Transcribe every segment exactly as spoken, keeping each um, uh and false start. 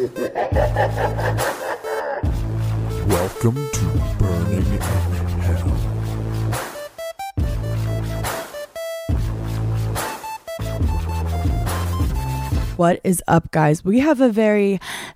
Welcome to Burning in Hell. What is up, guys? We have a very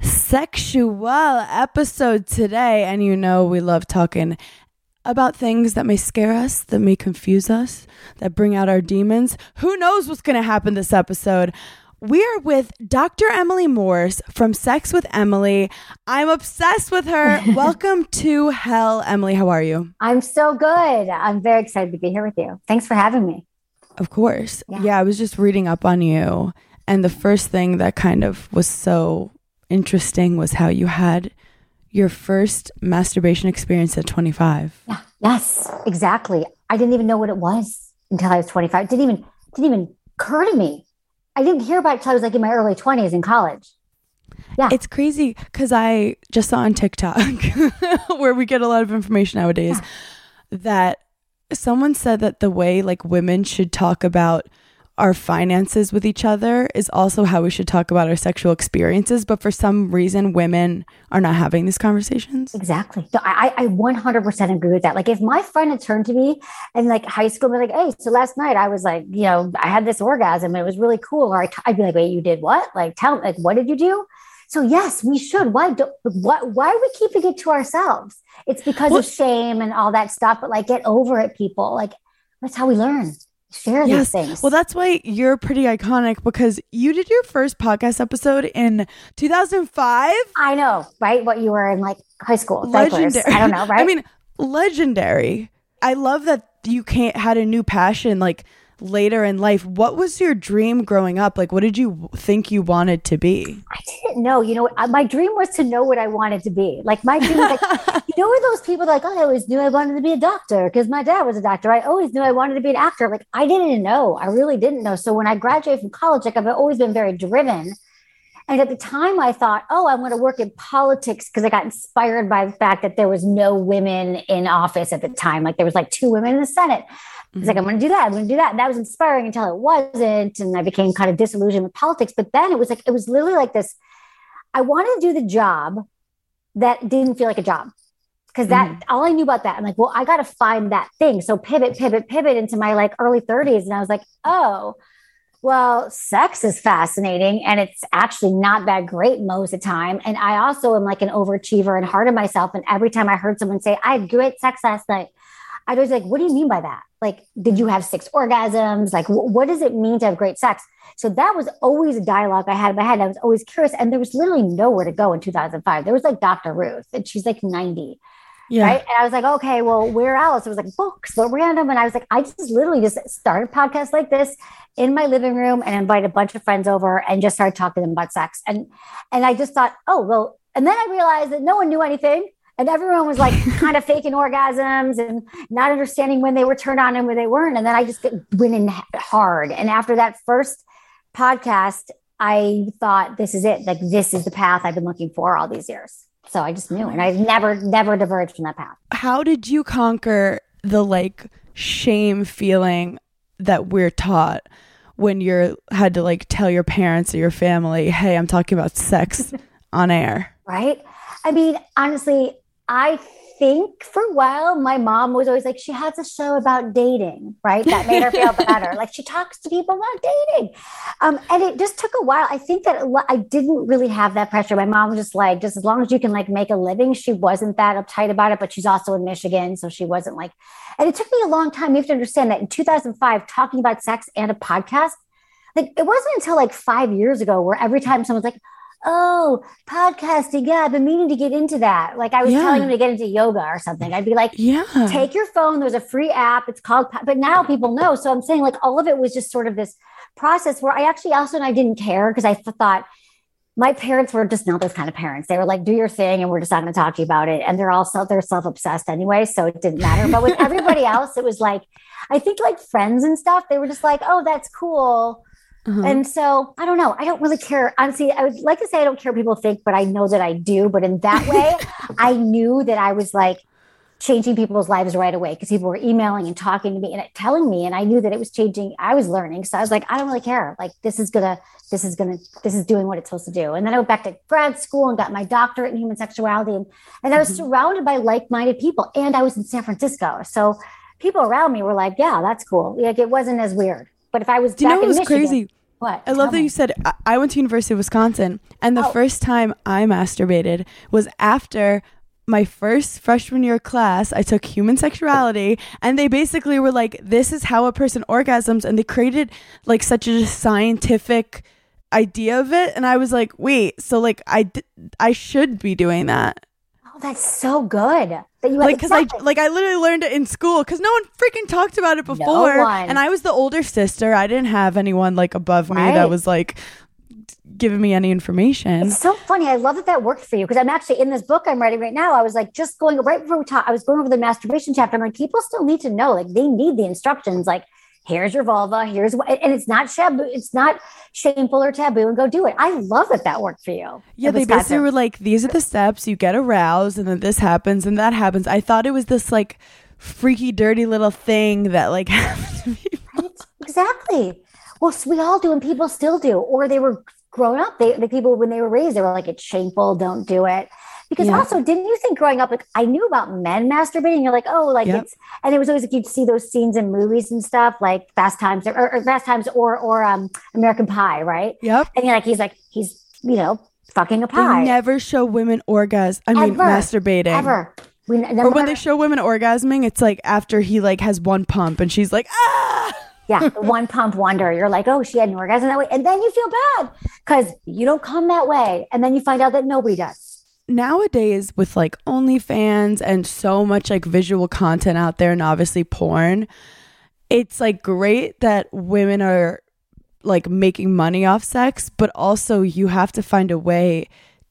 sexual episode today, and you know we love talking about things that may scare us, that may confuse us, that bring out our demons. Who knows what's going to happen this episode? We are with Doctor Emily Morse from Sex with Emily. I'm obsessed with her. Welcome to hell, Emily. How are you? I'm so good. I'm very excited to be here with you. Thanks for having me. Of course. Yeah, yeah I was just reading up on you. And the first thing that kind of was so interesting was how you had your first masturbation experience at twenty-five. Yeah. Yes, exactly. I didn't even know what it was until I was twenty-five. It didn't even didn't even occur to me. I didn't hear about it until I was like in my early twenties in college. Yeah. It's crazy because I just saw on TikTok where we get a lot of information nowadays yeah. that someone said that the way like women should talk about our finances with each other is also how we should talk about our sexual experiences. But for some reason, women are not having these conversations. Exactly. So I, I one hundred percent agree with that. Like if my friend had turned to me in like high school and be like, hey, so last night I was like, you know, I had this orgasm and it was really cool. Or I'd be like, wait, you did what? Like, tell me, like, what did you do? So yes, we should. Why do, why, why are we keeping it to ourselves? It's because well, of shame and all that stuff. But like, get over it, people. Like, that's how we learn. Share yes. these things. Well, that's why you're pretty iconic because you did your first podcast episode in two thousand five. I know, right? What you were in like high school. Legendary. Diapers. I don't know, right? I mean, legendary. I love that you can't had a new passion like later in life. What was your dream growing up? Like, what did you think you wanted to be? I didn't know. You know, my dream was to know what I wanted to be. Like my dream was like, you know, were those people like, oh, I always knew I wanted to be a doctor because my dad was a doctor. I always knew I wanted to be an actor. Like I didn't know. I really didn't know. So when I graduated from college, like I've always been very driven. And at the time I thought, oh, I want to work in politics because I got inspired by the fact that there was no women in office at the time. Like there was like two women in the Senate. I was like, I'm going to do that. I'm going to do that. And that was inspiring until it wasn't. And I became kind of disillusioned with politics. But then it was like, it was literally like this. I wanted to do the job that didn't feel like a job. Because that, mm. all I knew about that, I'm like, well, I got to find that thing. So pivot, pivot, pivot into my like early thirties. And I was like, oh, well, sex is fascinating. And it's actually not that great most of the time. And I also am like an overachiever and hard on myself. And every time I heard someone say, I had great sex last night, I was like, what do you mean by that? Like, did you have six orgasms? Like, w- what does it mean to have great sex? So that was always a dialogue I had in my head. I was always curious. And there was literally nowhere to go in two thousand five. There was like Doctor Ruth and she's like ninety. Yeah. Right. And I was like, okay, well, where else? It was like books, but random. And I was like, I just literally just started a podcast like this in my living room and invited a bunch of friends over and just started talking to them about sex. And, and I just thought, oh, well, and then I realized that no one knew anything. And everyone was like kind of faking orgasms and not understanding when they were turned on and when they weren't. And then I just went in hard. And after that first podcast, I thought, this is it. Like, this is the path I've been looking for all these years. So I just knew. And I never, never diverged from that path. How did you conquer the like shame feeling that we're taught when you're had to like tell your parents or your family, hey, I'm talking about sex on air? Right. I mean, honestly, I think for a while, my mom was always like, she has a show about dating, right? That made her feel better. Like she talks to people about dating. Um, and it just took a while. I think that I didn't really have that pressure. My mom was just like, just as long as you can like make a living, she wasn't that uptight about it, but she's also in Michigan. So she wasn't like, and it took me a long time. You have to understand that in two thousand five, talking about sex and a podcast, like it wasn't until like five years ago where every time someone's like, oh, podcasting. Yeah, I've been meaning to get into that. Like I was yeah. telling him to get into yoga or something. I'd be like, yeah, take your phone. There's a free app. It's called, but now people know. So I'm saying like all of it was just sort of this process where I actually also, and I didn't care because I thought my parents were just not those kind of parents. They were like, do your thing. And we're just not going to talk to you about it. And they're all self, they're self-obsessed anyway. So it didn't matter. But with everybody else, it was like, I think like friends and stuff, they were just like, oh, that's cool. Uh-huh. And so I don't know. I don't really care. Honestly, I would like to say I don't care what people think, but I know that I do. But in that way, I knew that I was like changing people's lives right away because people were emailing and talking to me and telling me, and I knew that it was changing. I was learning. So I was like, I don't really care. Like, this is gonna, this is gonna, this is doing what it's supposed to do. And then I went back to grad school and got my doctorate in human sexuality. And, and I was mm-hmm. surrounded by like-minded people, and I was in San Francisco. So people around me were like, yeah, that's cool. Like, it wasn't as weird. But if I was do you back know what in was Michigan, crazy? What? I love that you said, I, I went to University of Wisconsin, and the oh. first time I masturbated was after my first freshman year class. I took human sexuality, and they basically were like, this is how a person orgasms, and they created like such a scientific idea of it. And I was like, wait, so like I, d- I should be doing that. Oh, that's so good. That you like, because exactly. I like I literally learned it in school because no one freaking talked about it before. No one. And I was the older sister. I didn't have anyone like above me right. that was like giving me any information. It's so funny. I love that that worked for you, because I'm actually in this book I'm writing right now. I was like, just going right before we talk, I was going over the masturbation chapter. I'm like, people still need to know, like, they need the instructions. Like, here's your vulva, here's what, and it's not taboo, it's not shameful or taboo, and go do it. I love that that worked for you. Yeah, they basically were like, these are the steps, you get aroused, and then this happens and that happens. I thought it was this like freaky, dirty little thing that like happened to people. Right? Exactly. Well, so we all do, and people still do, or they were grown up. They, the people, when they were raised, they were like, it's shameful, don't do it. Because yeah. also, didn't you think growing up, like, I knew about men masturbating? You're like, oh, like yep. it's, and it was always like you'd see those scenes in movies and stuff, like Fast Times or, or Fast Times or or um American Pie, right? Yep. And you're like, he's like, he's, you know, fucking a pie. They never show women orgasm. I mean, ever, masturbating. Ever. We, or when they show women orgasming, it's like after he like has one pump and she's like, ah. Yeah, the one pump wonder. You're like, oh, she had an orgasm that way. And then you feel bad because you don't come that way. And then you find out that nobody does. Nowadays, with like OnlyFans and so much like visual content out there, and obviously porn, it's like great that women are like making money off sex, but also you have to find a way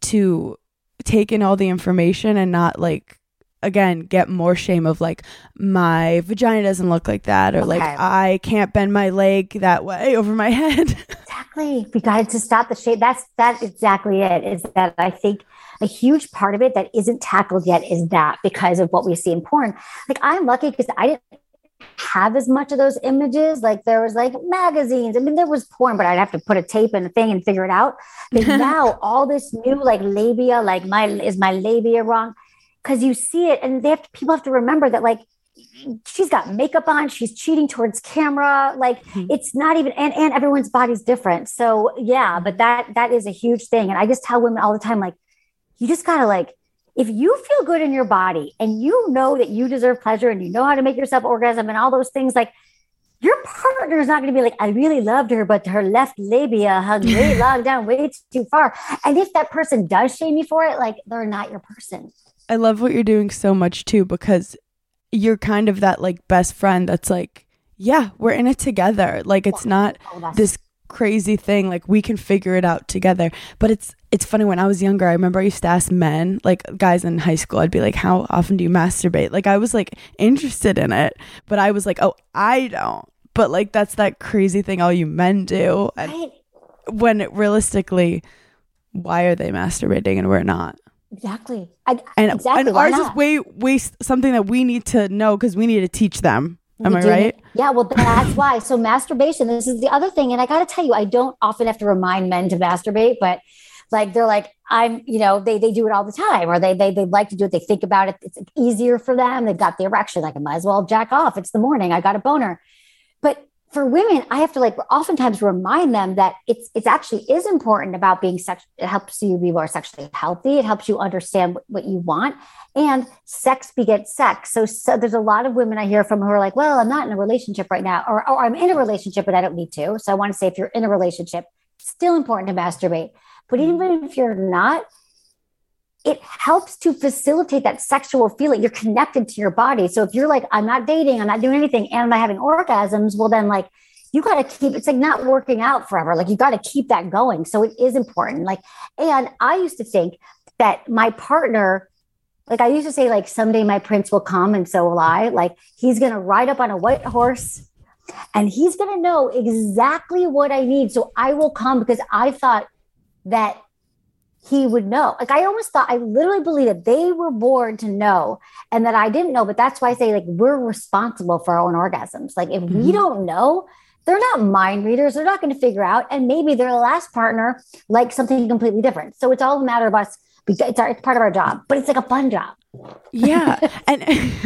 to take in all the information and not like, again, get more shame of like, my vagina doesn't look like that, or okay. like I can't bend my leg that way over my head. Exactly. We got to stop the shame. That's that's exactly it. Is that I think a huge part of it that isn't tackled yet is that because of what we see in porn. Like, I'm lucky because I didn't have as much of those images. Like, there was like magazines. I mean, there was porn, but I'd have to put a tape in a thing and figure it out. But now all this new like labia, like my is my labia wrong? Because you see it, and they have to, people have to remember that, like, she's got makeup on, she's cheating towards camera, like mm-hmm. it's not even, and, and everyone's body's different. So yeah, but that that is a huge thing. And I just tell women all the time, like, you just gotta like, if you feel good in your body and you know that you deserve pleasure and you know how to make yourself orgasm and all those things, like, your partner is not going to be like, I really loved her, but her left labia hung way long down way too far. And if that person does shame you for it, like, they're not your person. I love what you're doing so much too, because you're kind of that like best friend that's like, yeah, we're in it together. Like, it's not oh, this crazy thing. Like, we can figure it out together. But it's it's funny, when I was younger, I remember I used to ask men, like guys in high school, I'd be like, how often do you masturbate? Like, I was like interested in it, but I was like, oh, I don't. But like, that's that crazy thing all you men do. And right. when it, realistically, why are they masturbating and we're not? Exactly. I, and exactly. and ours is way, way something that we need to know because we need to teach them. Am we I do. right? Yeah, well, that's why. So masturbation, this is the other thing. And I got to tell you, I don't often have to remind men to masturbate, but like, they're like, I'm, you know, they they do it all the time, or they they they like to do it. They think about it. It's easier for them. They've got the erection. Like, I might as well jack off. It's the morning. I got a boner. But for women, I have to like oftentimes remind them that it's it's actually is important about being sex. It helps you be more sexually healthy. It helps you understand what, what you want, and sex begets sex. So, so there's a lot of women I hear from who are like, well, I'm not in a relationship right now, or, or I'm in a relationship, but I don't need to. So I want to say, if you're in a relationship, still important to masturbate. But even if you're not, it helps to facilitate that sexual feeling. You're connected to your body. So if you're like, I'm not dating, I'm not doing anything, and I'm not having orgasms, well, then like, you got to keep, it's like not working out forever. Like, you got to keep that going. So it is important. Like, and I used to think that my partner, like I used to say, like, someday my prince will come and so will I. Like, he's going to ride up on a white horse and he's going to know exactly what I need. So I will come, because I thought that he would know. Like I almost thought, I literally believe that they were born to know and that I didn't know. But that's why I say like we're responsible for our own orgasms. Like if mm-hmm. we don't know, they're not mind readers. They're not going to figure out. And maybe their last partner likes something completely different. So it's all a matter of us. It's, our, it's part of our job, but it's like a fun job. Yeah. and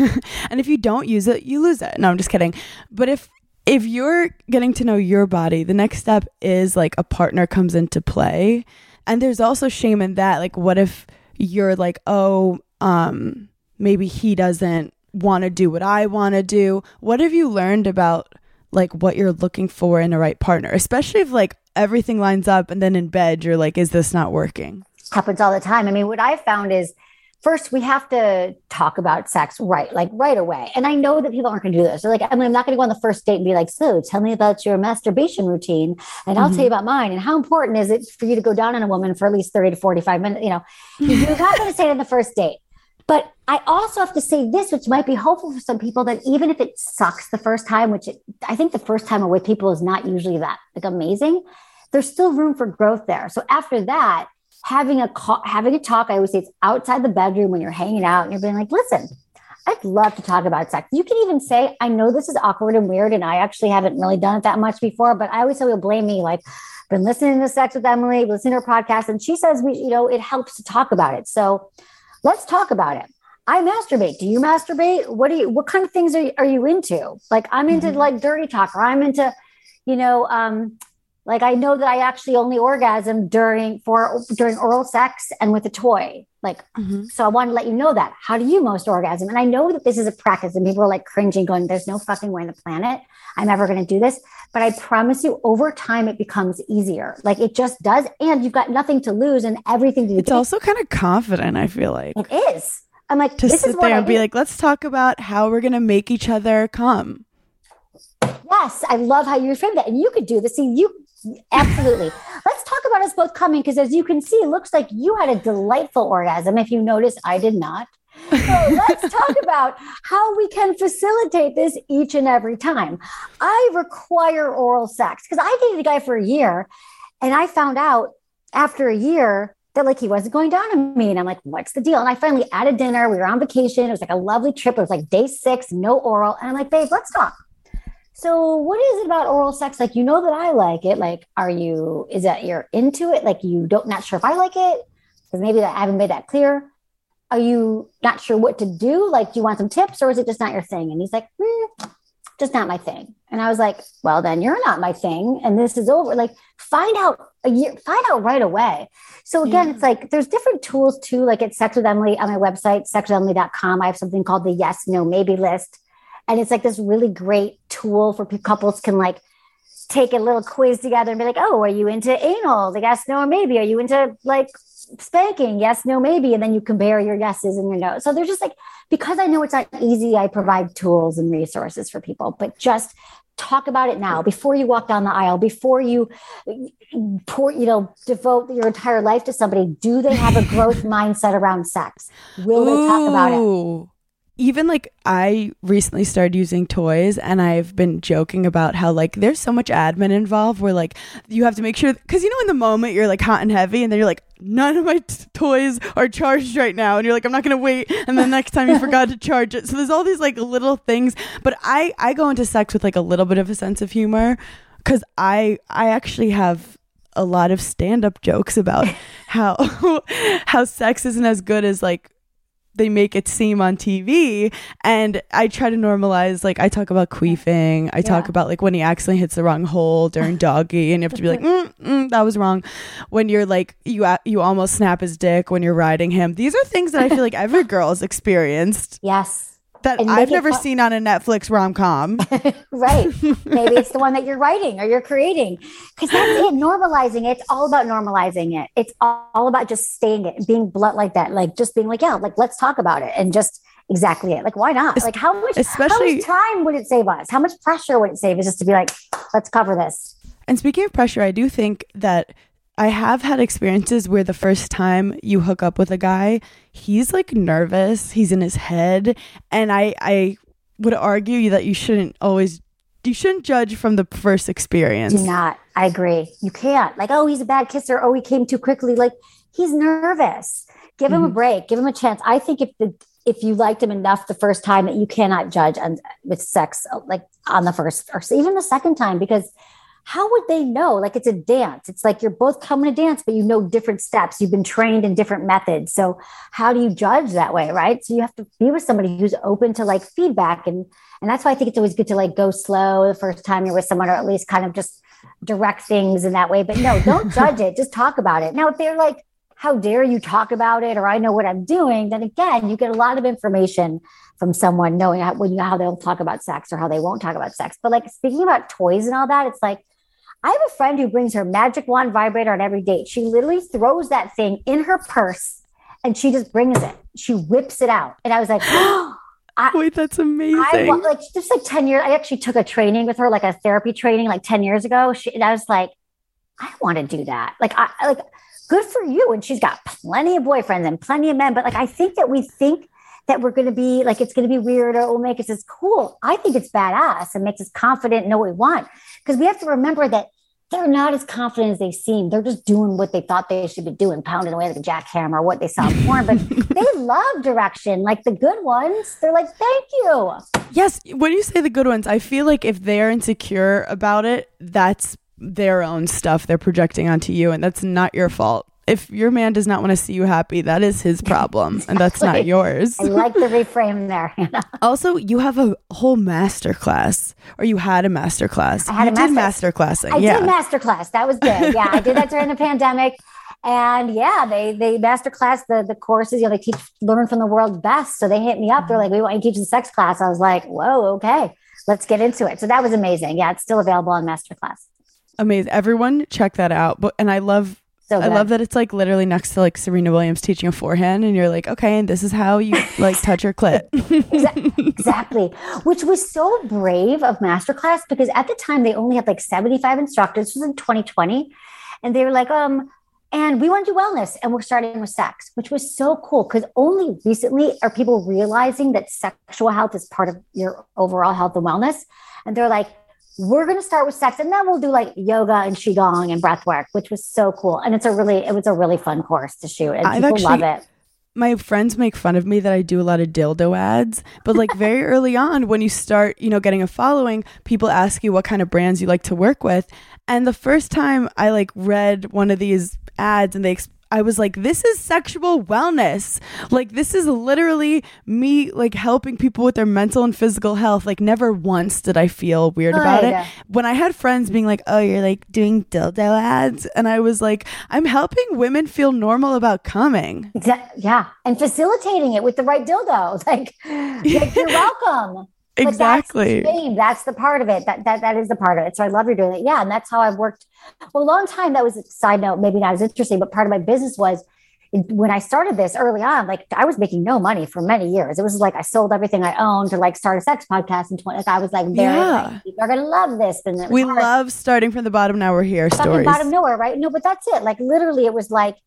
and if you don't use it, you lose it. No, I'm just kidding. But if if you're getting to know your body, the next step is like a partner comes into play. And there's also shame in that. Like, what if you're like, oh, um, maybe he doesn't want to do what I want to do? What have you learned about like what you're looking for in a right partner? Especially if like everything lines up and then in bed, you're like, is this not working? Happens all the time. I mean, what I found is first we have to talk about sex right, like right away. And I know that people aren't going to do this. They're like, I mean, I'm not going to go on the first date and be like, so tell me about your masturbation routine and I'll mm-hmm. tell you about mine. And how important is it for you to go down on a woman for at least thirty to forty-five minutes? You know, you're not going to say it in the first date. But I also have to say this, which might be helpful for some people, that even if it sucks the first time, which it, I think the first time with people is not usually that like amazing, there's still room for growth there. So after that, having a having a talk, I always say it's outside the bedroom when you're hanging out and you're being like, listen, I'd love to talk about sex. You can even say, I know this is awkward and weird, and I actually haven't really done it that much before, but I always say, will blame me. Like, been listening to Sex with Emily, listening to her podcast, and she says, we, you know, it helps to talk about it. So let's talk about it. I masturbate. Do you masturbate? What do you, what kind of things are you, are you into? Like, I'm into mm-hmm. like dirty talk, or I'm into, you know, um, like I know that I actually only orgasm during for during oral sex and with a toy. Like, mm-hmm. so I want to let you know that. How do you most orgasm? And I know that this is a practice and people are like cringing, going, there's no fucking way on the planet I'm ever going to do this. But I promise you, over time, it becomes easier. Like it just does. And you've got nothing to lose and everything to do. It's also kind of confident, I feel like. It is. I'm like, to this sit is what there I and be do. like, let's talk about how we're going to make each other come. Yes, I love how you reframe that. And you could do this. See, you absolutely. Let's talk about us both coming, because as you can see, it looks like you had a delightful orgasm. If you notice, I did not. So let's talk about how we can facilitate this each and every time. I require oral sex because I dated a guy for a year, and I found out after a year that like he wasn't going down on me. And I'm like, what's the deal? And I finally at a dinner, we were on vacation. It was like a lovely trip. It was like day six, no oral. And I'm like, babe, let's talk. So what is it about oral sex? Like, you know that I like it. Like, are you, is that you're into it? Like you don't, not sure if I like it because maybe that I haven't made that clear. Are you not sure what to do? Like, do you want some tips or is it just not your thing? And he's like, mm, just not my thing. And I was like, well, then you're not my thing. And this is over. Like, find out a year, find out right away. So again, yeah. It's like, there's different tools too. Like at Sex with Emily on my website, sex with emily dot com. I have something called the yes, no, maybe list. And it's like this really great tool for people, couples can like take a little quiz together and be like, oh, are you into anal? The yes, no, or maybe. Are you into like spanking? Yes, no, maybe. And then you compare your yeses and your no's. So they're just like, because I know it's not easy, I provide tools and resources for people, but just talk about it now before you walk down the aisle, before you pour, you know, devote your entire life to somebody. Do they have a growth mindset around sex? Will they talk about it? Even like I recently started using toys, and I've been joking about how like there's so much admin involved where like you have to make sure, because you know in the moment you're like hot and heavy and then you're like, none of my t- toys are charged right now, and you're like, I'm not gonna wait, and then next time you forgot to charge it. So there's all these like little things, but I I go into sex with like a little bit of a sense of humor, because I I actually have a lot of stand-up jokes about how how sex isn't as good as like they make it seem on T V. And I try to normalize, like I talk about queefing, I yeah. talk about like when he accidentally hits the wrong hole during doggy and you have to be like, mm, mm, that was wrong. When you're like, you you almost snap his dick when you're riding him. These are things that I feel like every girl has experienced. Yes. That I've never fu- seen on a Netflix rom-com. Right. Maybe it's the one that you're writing or you're creating. Because that's it. Normalizing it. It's all about normalizing it. It's all about just staying it, being blunt like that. Like just being like, yeah, like let's talk about it. And just exactly it. Like, why not? Like how much, Especially, how much time would it save us? How much pressure would it save us just to be like, let's cover this? And speaking of pressure, I do think that I have had experiences where the first time you hook up with a guy, he's like nervous, he's in his head. And I, I would argue that you shouldn't always, you shouldn't judge from the first experience. Do not. I agree. You can't. Like, oh, he's a bad kisser. Oh, he came too quickly. Like, he's nervous. Give him mm-hmm. a break. Give him a chance. I think if the if you liked him enough the first time that you cannot judge on, with sex, like on the first or even the second time, because how would they know? Like, it's a dance. It's like you're both coming to dance, but you know different steps. You've been trained in different methods. So how do you judge that way, right? So you have to be with somebody who's open to like feedback. And, and that's why I think it's always good to like go slow the first time you're with someone, or at least kind of just direct things in that way. But no, don't judge it. Just talk about it. Now, if they're like, how dare you talk about it, or I know what I'm doing, then again, you get a lot of information from someone knowing how, when you, how they'll talk about sex or how they won't talk about sex. But like speaking about toys and all that, it's like, I have a friend who brings her magic wand vibrator on every date. She literally throws that thing in her purse and she just brings it. She whips it out. And I was like, oh, I, wait, that's amazing. I, like just like ten years. I actually took a training with her, like a therapy training, like ten years ago. She, and I was like, I want to do that. Like, I like, good for you. And she's got plenty of boyfriends and plenty of men. But like, I think that we think that we're going to be like, it's going to be weird or it will make us as cool. I think it's badass and makes us confident and know what we want. Because we have to remember that they're not as confident as they seem. They're just doing what they thought they should be doing, pounding away like a jackhammer, what they saw in porn. But they love direction. Like the good ones, they're like, thank you. Yes. When you say the good ones, I feel like if they're insecure about it, that's their own stuff they're projecting onto you. And that's not your fault. If your man does not want to see you happy, that is his problem. Exactly. And that's not yours. I like the reframe there. Also, you have a whole master class, or you had a master class. I had you a did master, master classing. I yeah. did master class. That was good. Yeah, I did that during the pandemic. And yeah, they they master class, the, the courses, you know, they teach learn from the world's best. So they hit me up. They're like, we want you to teach the sex class. I was like, whoa, okay, let's get into it. So that was amazing. Yeah, it's still available on master class. Amazing. Everyone check that out. But and I love So I love that it's like literally next to like Serena Williams teaching a forehand, and you're like, okay, and this is how you like touch your clit. Exactly. Which was so brave of Masterclass, because at the time they only had like seventy-five instructors. This was in twenty twenty. And they were like, um, and we want to do wellness, and we're starting with sex, which was so cool, because only recently are people realizing that sexual health is part of your overall health and wellness. And they're like, we're going to start with sex, and then we'll do like yoga and qigong and breath work, which was so cool. And it's a really, it was a really fun course to shoot, and I've people actually, love it. My friends make fun of me that I do a lot of dildo ads, but like very early on when you start, you know, getting a following, people ask you what kind of brands you like to work with. And the first time I like read one of these ads and they exp- I was like, this is sexual wellness. Like, this is literally me, like, helping people with their mental and physical health. Like, never once did I feel weird Good. about it. When I had friends being like, oh, you're, like, doing dildo ads. And I was like, I'm helping women feel normal about coming. Exactly. Yeah. And facilitating it with the right dildo. Like, like you're welcome. Exactly. That's the, that's the part of it. That that that is the part of it. So I love you're doing it. Yeah. And that's how I've worked. Well, a long time, that was a side note, maybe not as interesting, but part of my business was when I started this early on, like I was making no money for many years. It was like I sold everything I owned to like start a sex podcast. And like I was like, very, yeah. like, people are going to love this. And we hard. love starting from the bottom. Now we're here. Starting stories. Bottom nowhere, right? No, but that's it. Like literally, it was like,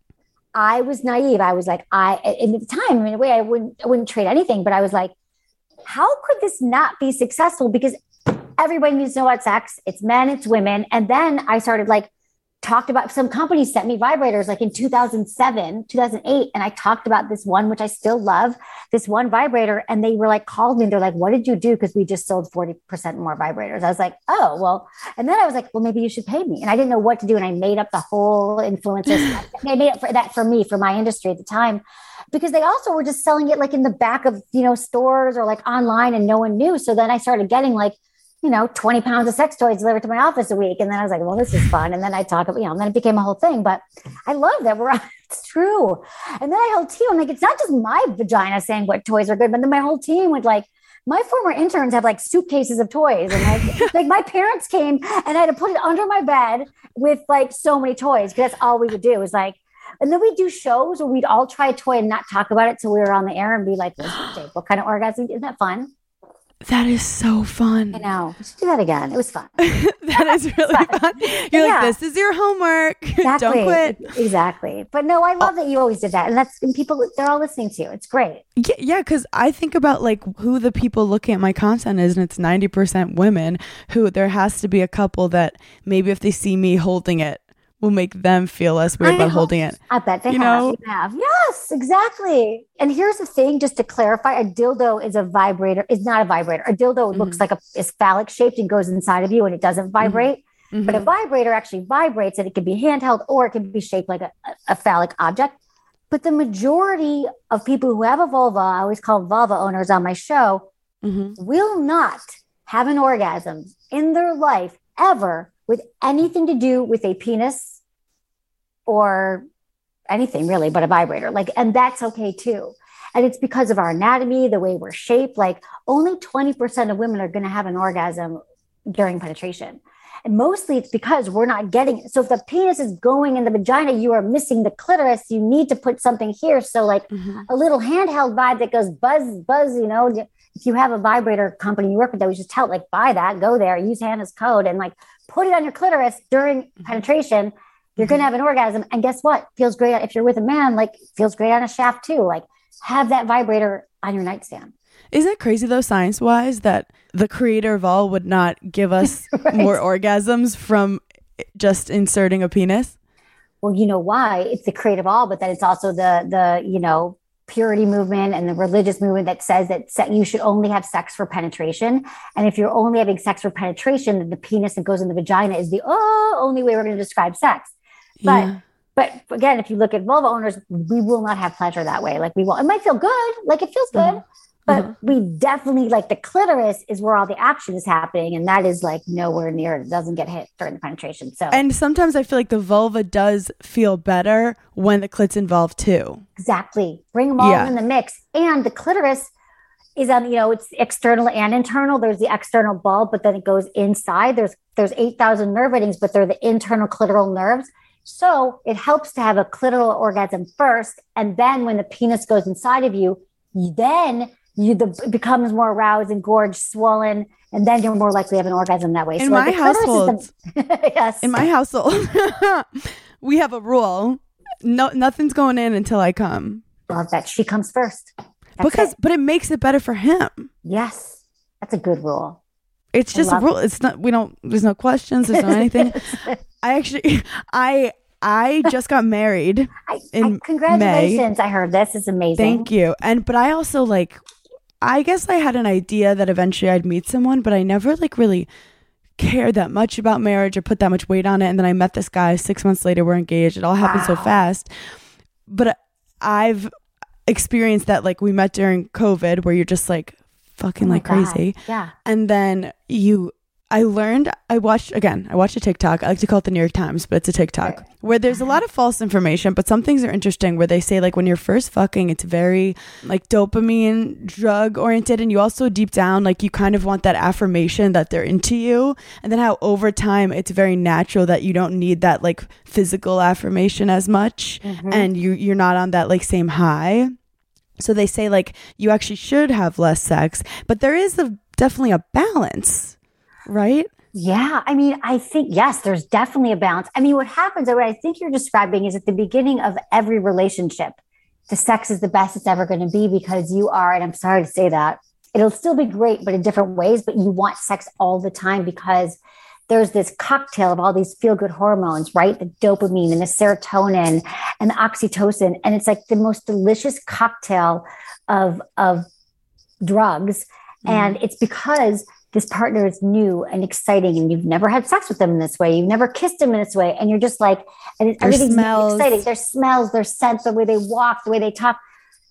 I was naive. I was like, I, in the time, in a way, I wouldn't, I wouldn't trade anything, but I was like, how could this not be successful? Because everybody needs to know about sex. It's men, it's women. And then I started like talked about, some companies sent me vibrators like in two thousand seven, two thousand eight. And I talked about this one, which I still love, this one vibrator. And they were like, called me and they're like, what did you do? Because we just sold forty percent more vibrators. I was like, oh, well, and then I was like, well, maybe you should pay me. And I didn't know what to do. And I made up the whole influencers. I made up for that for me, for my industry at the time. Because they also were just selling it like in the back of, you know, stores or like online, and no one knew. So then I started getting like, you know, twenty pounds of sex toys delivered to my office a week. And then I was like, well, this is fun. And then I talk about, you know, and then it became a whole thing. But I love that we're, it's true. And then I held team. I'm like, it's not just my vagina saying what toys are good, but then my whole team would like, my former interns have like suitcases of toys. And like, like my parents came and I had to put it under my bed with like so many toys. Because that's all we would do was like, and then we'd do shows where we'd all try a toy and not talk about it till we were on the air and be like, what kind of orgasm? Isn't that fun? That is so fun. I know. We should do that again. It was fun. That is really fun. fun. You're yeah. like, this is your homework. Exactly. Don't quit. Exactly. But no, I love oh. that you always did that. And that's and people, they're all listening to you. It's great. Yeah, yeah, because I think about like who the people looking at my content is, and it's ninety percent women who there has to be a couple that maybe if they see me holding it, will make them feel less weird I about hope, holding it. I bet they you have. Know? You have. Yes, exactly. And here's the thing, just to clarify, a dildo is a vibrator, is not a vibrator. A dildo mm-hmm. looks like a is phallic shaped and goes inside of you and it doesn't vibrate. Mm-hmm. But a vibrator actually vibrates and it can be handheld or it can be shaped like a, a phallic object. But the majority of people who have a vulva, I always call vulva owners on my show, mm-hmm. will not have an orgasm in their life ever with anything to do with a penis or anything really, but a vibrator. Like, and that's okay too. And it's because of our anatomy, the way we're shaped. Like only twenty percent of women are going to have an orgasm during penetration. And mostly it's because we're not getting it. So if the penis is going in the vagina, you are missing the clitoris. You need to put something here. So like mm-hmm. a little handheld vibe that goes buzz, buzz, you know, if you have a vibrator company you work with that, we just tell like, buy that, go there, use Hannah's code and like put it on your clitoris during mm-hmm. penetration. You're going to have an orgasm. And guess what? Feels great. If you're with a man, like feels great on a shaft too. Like have that vibrator on your nightstand. Isn't it crazy though, science wise, that the creator of all would not give us right. more orgasms from just inserting a penis? Well, you know why? It's the creator of all, but then it's also the, the, you know, purity movement and the religious movement that says that se- you should only have sex for penetration. And if you're only having sex for penetration, then the penis that goes in the vagina is the oh, only way we're going to describe sex. But, yeah. but again, if you look at vulva owners, we will not have pleasure that way. Like we will, it might feel good, like it feels good, mm-hmm. but mm-hmm. we definitely like the clitoris is where all the action is happening. And that is like nowhere near, it doesn't get hit during the penetration. So, and sometimes I feel like the vulva does feel better when the clit's involved too. Exactly. Bring them all yeah. in the mix. And the clitoris is on, you know, it's external and internal. There's the external bulb, but then it goes inside. There's, there's eight thousand nerve endings, but they're the internal clitoral nerves. So it helps to have a clitoral orgasm first. And then when the penis goes inside of you, then you the, it becomes more aroused and gorged, swollen, and then you're more likely to have an orgasm that way. In so my like household, the, yes. In my household, we have a rule. No, nothing's going in until I come. Love that. She comes first. That's because, it. But it makes it better for him. Yes. That's a good rule. It's just a rule. It. It's not, we don't, there's no questions. There's no anything. I actually, I, I just got married I, in I, congratulations. May. I heard this is amazing. Thank you. And, but I also like, I guess I had an idea that eventually I'd meet someone, but I never like really cared that much about marriage or put that much weight on it. And then I met this guy six months later, we're engaged. It all happened wow. so fast. But I've experienced that, like we met during COVID where you're just like fucking oh like God. crazy. Yeah. And then you, I learned, I watched, again, I watched a TikTok. I like to call it the New York Times, but it's a TikTok right. where there's a lot of false information, but some things are interesting where they say like when you're first fucking, it's very like dopamine drug oriented. And you also deep down, like you kind of want that affirmation that they're into you. And then how over time, it's very natural that you don't need that like physical affirmation as much. Mm-hmm. And you, you're not on that like same high. So they say like you actually should have less sex, but there is a, definitely a balance. Right? Yeah. I mean, I think, yes, there's definitely a balance. I mean, what happens, or what I think you're describing is at the beginning of every relationship, the sex is the best it's ever going to be because you are, and I'm sorry to say that, it'll still be great, but in different ways, but you want sex all the time because there's this cocktail of all these feel-good hormones, right? The dopamine and the serotonin and the oxytocin. And it's like the most delicious cocktail of, of drugs. Mm. And it's because this partner is new and exciting and you've never had sex with them in this way. You've never kissed them in this way. And you're just like, and it, everything's exciting. Their smells, their scents, the way they walk, the way they talk.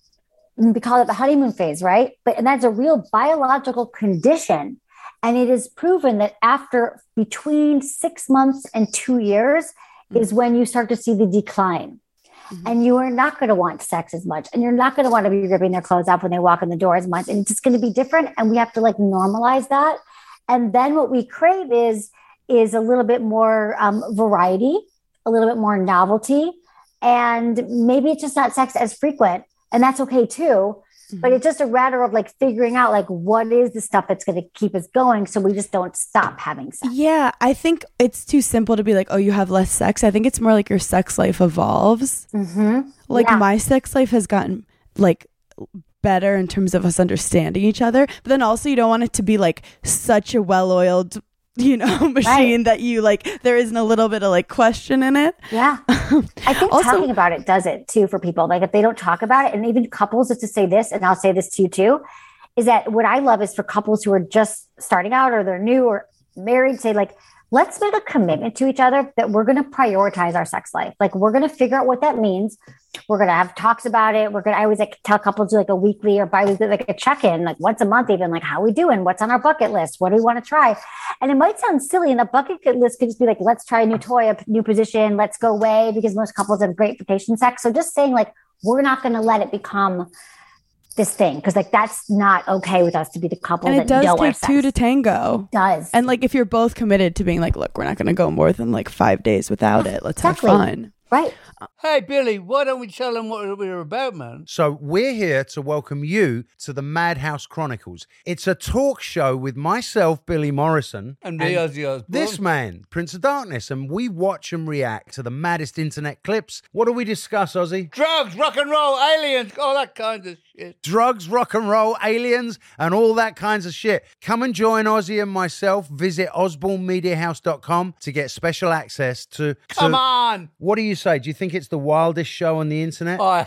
We call it the honeymoon phase, right? But and that's a real biological condition. And it is proven that after between six months and two years mm-hmm. is when you start to see the decline. Mm-hmm. And you are not going to want sex as much. And you're not going to want to be ripping their clothes off when they walk in the door as much. And it's just going to be different. And we have to like normalize that. And then what we crave is, is a little bit more um, variety, a little bit more novelty. And maybe it's just not sex as frequent. And that's okay too. mm-hmm. but it's just a matter of like figuring out like what is the stuff that's going to keep us going so we just don't stop having sex. Yeah, I think it's too simple to be like, oh, you have less sex. I think it's more like your sex life evolves. Mm-hmm. Like yeah. my sex life has gotten like better in terms of us understanding each other, but then also you don't want it to be like such a well-oiled, you know, machine right. that you like there isn't a little bit of like question in it. Yeah. I think also, talking about it does it too for people. Like if they don't talk about it, and even couples, just to say this, and I'll say this to you too, is that what I love is for couples who are just starting out or they're new or married, say like, let's make a commitment to each other that we're going to prioritize our sex life. Like we're going to figure out what that means. We're going to have talks about it. We're going to, I always like tell couples do like a weekly or bi-weekly, like a check-in, like once a month, even like how we doing, what's on our bucket list, what do we want to try? And it might sound silly, and the bucket list could just be like, let's try a new toy, a new position, let's go away, because most couples have great vacation sex. So just saying like, we're not going to let it become this thing, because like that's not okay with us to be the couple. And that it does know take two to tango. It does. And like if you're both committed to being like, look, we're not going to go more than like five days without it. Let's exactly. have fun. Right. Hey, Billy, why don't we tell them what we're about, man? So we're here to welcome you to the Madhouse Chronicles. It's a talk show with myself, Billy Morrison. And me, Ozzy Osbourne. This man, Prince of Darkness. And we watch and react to the maddest internet clips. What do we discuss, Ozzy? Drugs, rock and roll, aliens, all that kind of shit. Drugs, rock and roll, aliens, and all that kinds of shit. Come and join Ozzy and myself. Visit osborne media house dot com to get special access to... to Come on! What do you say? Do you think it's the wildest show on the internet? Oh.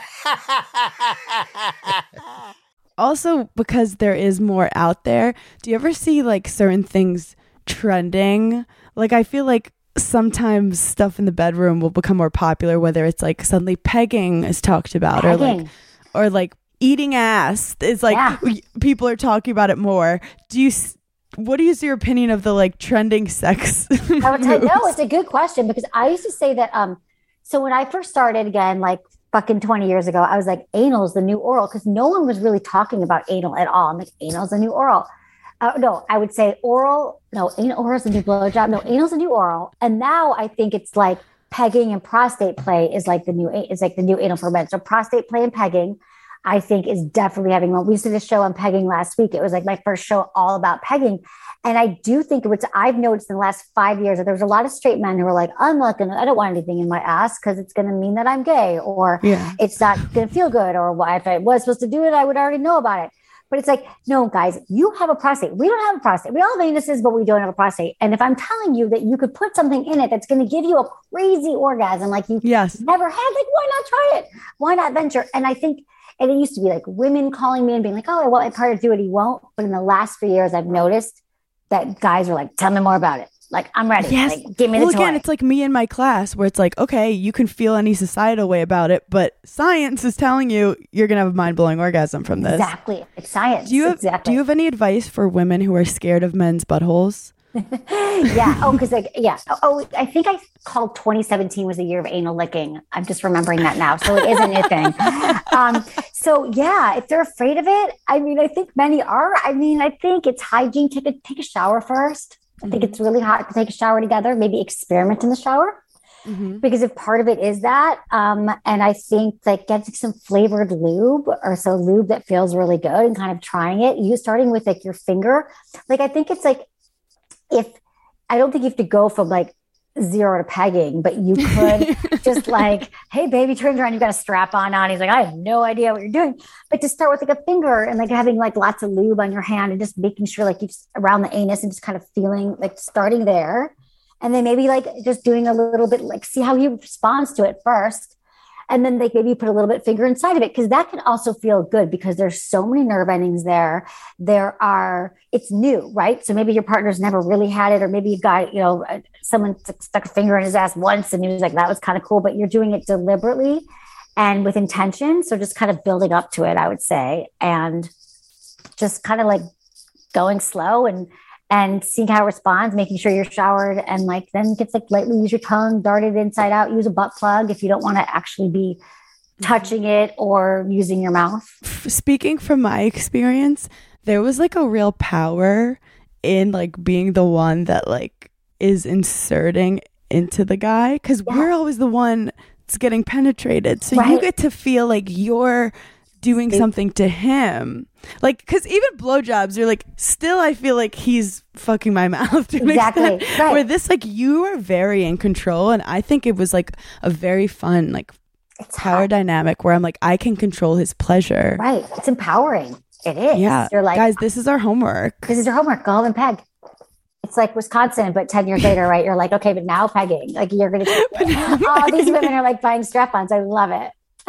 Also, because there is more out there, do you ever see like certain things trending? Like I feel like sometimes stuff in the bedroom will become more popular, whether it's like suddenly pegging is talked about pegging. or like or like eating ass is like yeah. people are talking about it more. Do you what is your opinion of the like trending sex? I would tell, no, it's a good question, because I used to say that um so when I first started, again, like fucking twenty years ago, I was like, anal is the new oral, because no one was really talking about anal at all. I'm like, anal is the new oral. Uh, no, I would say oral. No, anal oral is the new blowjob. No, anal is the new oral. And now I think it's like pegging and prostate play is like the new, is like the new anal for men. So prostate play and pegging, I think, is definitely having one. We did a show on pegging last week. It was like my first show all about pegging. And I do think it's, I've noticed in the last five years that there was a lot of straight men who were like, I'm not going to, I don't want anything in my ass because it's going to mean that I'm gay, or yeah. it's not going to feel good, or well, if I was supposed to do it, I would already know about it. But it's like, no, guys, you have a prostate. We don't have a prostate. We all have anuses, but we don't have a prostate. And if I'm telling you that you could put something in it that's going to give you a crazy orgasm like you yes. never had, like, why not try it? Why not venture? And I think, and it used to be like women calling me and being like, oh, I want my partner to do it. He won't. But in the last few years, I've noticed that guys are like, tell me more about it. Like, I'm ready. Yes. Like, give me well, the toy. Again, it's like me in my class where it's like, okay, you can feel any societal way about it, but science is telling you you're going to have a mind-blowing orgasm from this. Exactly. It's science. Do you have, exactly. do you have any advice for women who are scared of men's buttholes? yeah. Oh, because like, yeah. Oh, I think I called twenty seventeen was the year of anal licking. I'm just remembering that now. So it is a new thing. Um, so yeah, if they're afraid of it, I mean, I think many are. I mean, I think it's hygiene. Take a, take a shower first. I think it's really hot to take a shower together, maybe experiment in the shower. Mm-hmm. Because if part of it is that, um, and I think like getting some flavored lube, or so lube that feels really good, and kind of trying it, you starting with like your finger. Like, I think it's like, if I don't think you have to go from like zero to pegging, but you could just like, hey baby, turns around, you got a strap on on. He's like, I have no idea what you're doing. But to start with like a finger and like having like lots of lube on your hand and just making sure like you just around the anus and just kind of feeling like starting there. And then maybe like just doing a little bit, like see how he responds to it first. And then they maybe put a little bit finger inside of it, because that can also feel good, because there's so many nerve endings there. There are, it's new, right? So maybe your partner's never really had it, or maybe you've got, you know, someone stuck a finger in his ass once and he was like, that was kind of cool, but you're doing it deliberately and with intention. So just kind of building up to it, I would say, and just kind of like going slow and and seeing how it responds, making sure you're showered, and like then gets like lightly use your tongue, dart it inside out, use a butt plug if you don't want to actually be touching it or using your mouth. Speaking from my experience, there was like a real power in like being the one that like is inserting into the guy, because yeah. we're always the one that's getting penetrated. So right. you get to feel like you're doing something to him. Like, because even blowjobs, you're like, still, I feel like he's fucking my mouth. To an Exactly. extent. Right. Where this, like, you are very in control. And I think it was like a very fun, like, It's power hot. dynamic where I'm like, I can control his pleasure. Right. It's empowering. It is. Yeah. You're like, guys, this is our homework. this is your homework. Go home and peg. It's like Wisconsin, but ten years later, right? You're like, okay, but now pegging. Like you're going to, oh, these women are like buying strap-ons. I love it.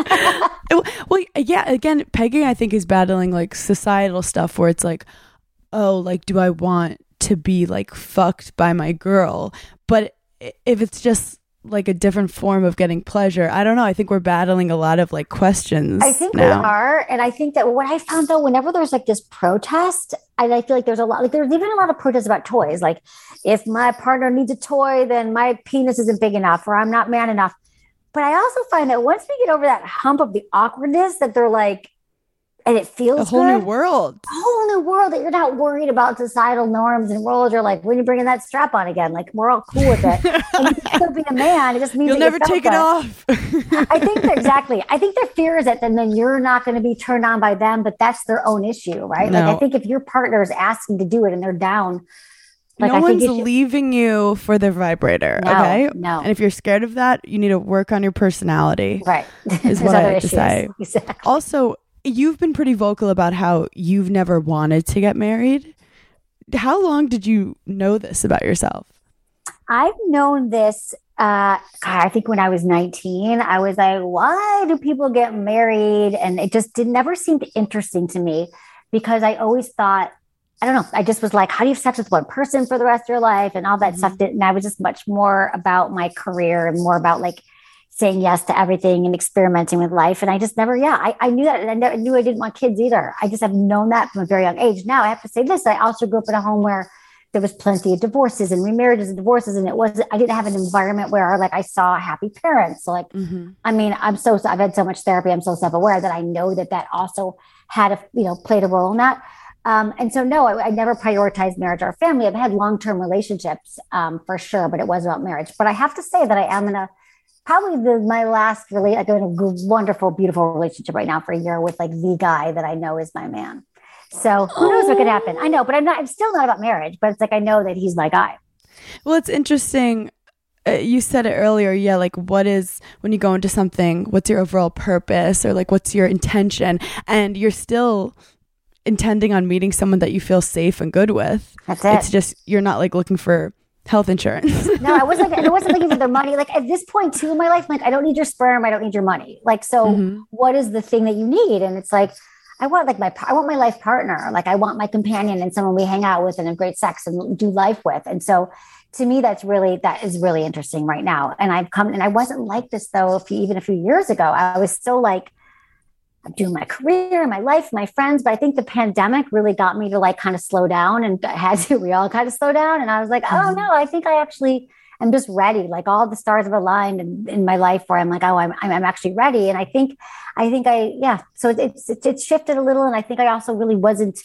Well, yeah, again, pegging, I think, is battling like societal stuff where it's like, oh, like, do I want to be like fucked by my girl? But i- if it's just like a different form of getting pleasure, I don't know. I think we're battling a lot of like questions. I think now. we are. And I think that what I found though, whenever there's like this protest, and I feel like there's a lot, like there's even a lot of protests about toys. Like if my partner needs a toy, then my penis isn't big enough or I'm not man enough. But I also find that once we get over that hump of the awkwardness that they're like, and it feels a whole good, new world. a whole new world that you're not worried about societal norms and roles. You're like, when are you bringing that strap on again? Like we're all cool with it. And you can still be a man. It just means You'll that never you felt take it good. off. I think that exactly. I think their fear is that then, then you're not going to be turned on by them, but that's their own issue, right? Like No. I think if your partner is asking to do it and they're down, like no I one's think you should, leaving you for their vibrator. No, okay. no. And if you're scared of that, you need to work on your personality. right. Is There's what I other have to issues. say. Exactly. Also, you've been pretty vocal about how you've never wanted to get married. How long did you know this about yourself? I've known this. Uh, God, I think when I was nineteen, I was like, why do people get married? And it just did never seemed interesting to me because I always thought, I don't know. I just was like, how do you have sex with one person for the rest of your life? And all that Mhm. stuff. Did, and I was just much more about my career and more about like saying yes to everything and experimenting with life. And I just never, yeah, I, I knew that. And I never knew I didn't want kids either. I just have known that from a very young age. Now I have to say this. I also grew up in a home where there was plenty of divorces and remarriages and divorces. And it was, I didn't have an environment where like I saw happy parents. So like, Mm-hmm. I mean, I'm so, I've had so much therapy. I'm so self-aware that I know that that also had a, you know, played a role in that. Um, and so, no, I, I never prioritized marriage or family. I've had long-term relationships um, for sure, but it was about marriage. But I have to say that I am in a, probably the, my last really, like in a good, wonderful, beautiful relationship right now for a year with like the guy that I know is my man. So who knows what could happen? I know, but I'm not, I'm still not about marriage, but it's like, I know that he's my guy. Well, it's interesting. Uh, you said it earlier. Yeah. Like, what is, when you go into something, what's your overall purpose or like, what's your intention? And you're still intending on meeting someone that you feel safe and good with. That's it. It's just, you're not like looking for health insurance. No, I wasn't, and I wasn't looking for their money. Like at this point too in my life, like I don't need your sperm. I don't need your money. Like, so Mhm. what is the thing that you need? And it's like, I want like my, I want my life partner. Like I want my companion and someone we hang out with and have great sex and do life with. And so to me, that's really, that is really interesting right now. And I've come, and I wasn't like this though, a few, even a few years ago, I was still like, I'm doing my career, my life, my friends. But I think the pandemic really got me to like kind of slow down, and I had to, we all kind of slow down. And I was like, oh Mhm. no, I think I actually am just ready. Like all the stars have aligned in, in my life where I'm like, oh, I'm, I'm, I'm actually ready. And I think, I think I, yeah. So it, it's, it's, it's shifted a little. And I think I also really wasn't,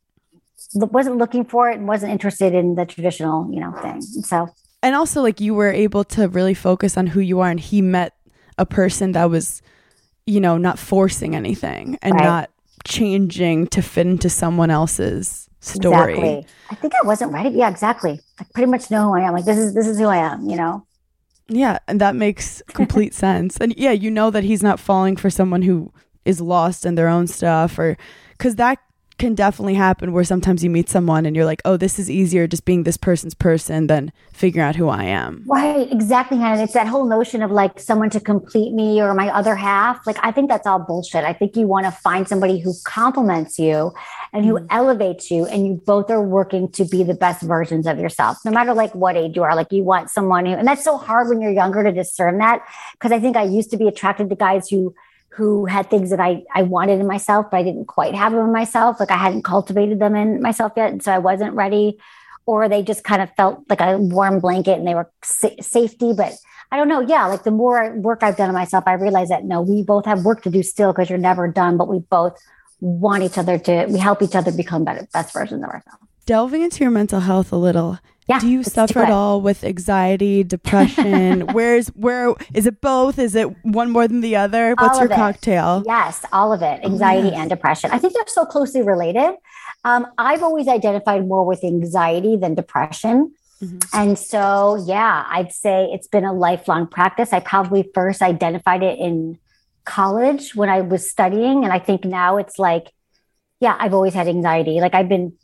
wasn't looking for it and wasn't interested in the traditional, you know, thing. So, And also, like, you were able to really focus on who you are, and he met a person that was, you know, not forcing anything and Right. not changing to fit into someone else's story. exactly. I think I wasn't ready. Yeah, exactly. I pretty much know who I am. Like, this is, this is who I am, you know? Yeah, and that makes complete sense. And yeah, you know that he's not falling for someone who is lost in their own stuff, or because that can definitely happen where sometimes you meet someone and you're like, oh, this is easier just being this person's person than figuring out who I am. Right, exactly. And it's that whole notion of like someone to complete me or my other half. Like, I think that's all bullshit. I think you want to find somebody who complements you and who Mhm. elevates you, and you both are working to be the best versions of yourself, no matter like what age you are. Like, you want someone who, and that's so hard when you're younger to discern that. Cause I think I used to be attracted to guys who who had things that I, I wanted in myself, but I didn't quite have them in myself. Like I hadn't cultivated them in myself yet. And so I wasn't ready, or they just kind of felt like a warm blanket and they were sa- safety. But I don't know. Yeah. Like the more work I've done on myself, I realize that no, we both have work to do still, because you're never done, but we both want each other to, we help each other become better, best versions of ourselves. Delving into your mental health a little, Yeah. Do you let's suffer do at it. all with anxiety, depression? Where's where is it both? Is it one more than the other? What's All your of it. cocktail? Yes, all of it, anxiety yes. and depression. I think they're so closely related. Um, I've always identified more with anxiety than depression. Mhm. And so, yeah, I'd say it's been a lifelong practice. I probably first identified it in college when I was studying. And I think now it's like, yeah, I've always had anxiety. Like I've been